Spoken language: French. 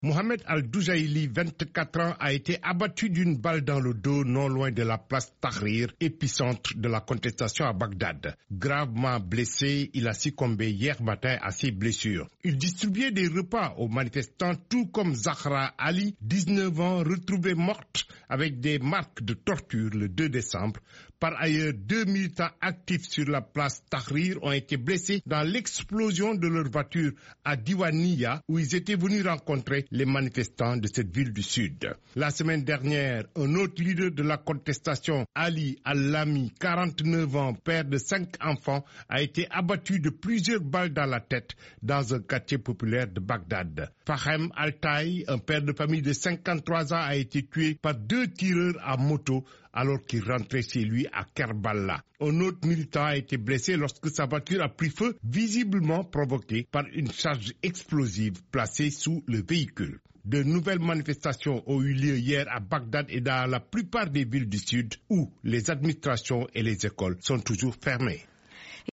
Mohamed Al-Doujaili, 24 ans, a été abattu d'une balle dans le dos non loin de la place Tahrir, épicentre de la contestation à Bagdad. Gravement blessé, il a succombé hier matin à ses blessures. Il distribuait des repas aux manifestants, tout comme Zahra Ali, 19 ans, retrouvée morte avec des marques de torture le 2 décembre. Par ailleurs, 2 militants actifs sur la place Tahrir ont été blessés dans l'explosion de leur voiture à Diwania, où ils étaient venus rencontrer les manifestants de cette ville du Sud. La semaine dernière, un autre leader de la contestation, Ali Al-Lami, 49 ans, père de 5 enfants, a été abattu de plusieurs balles dans la tête dans un quartier populaire de Bagdad. Fahem Al-Taï, un père de famille de 53 ans, a été tué par 2 tireurs à moto alors qu'il rentrait chez lui à Kerbala. Un autre militant a été blessé lorsque sa voiture a pris feu, visiblement provoquée par une charge explosive placée sous le véhicule. De nouvelles manifestations ont eu lieu hier à Bagdad et dans la plupart des villes du Sud où les administrations et les écoles sont toujours fermées.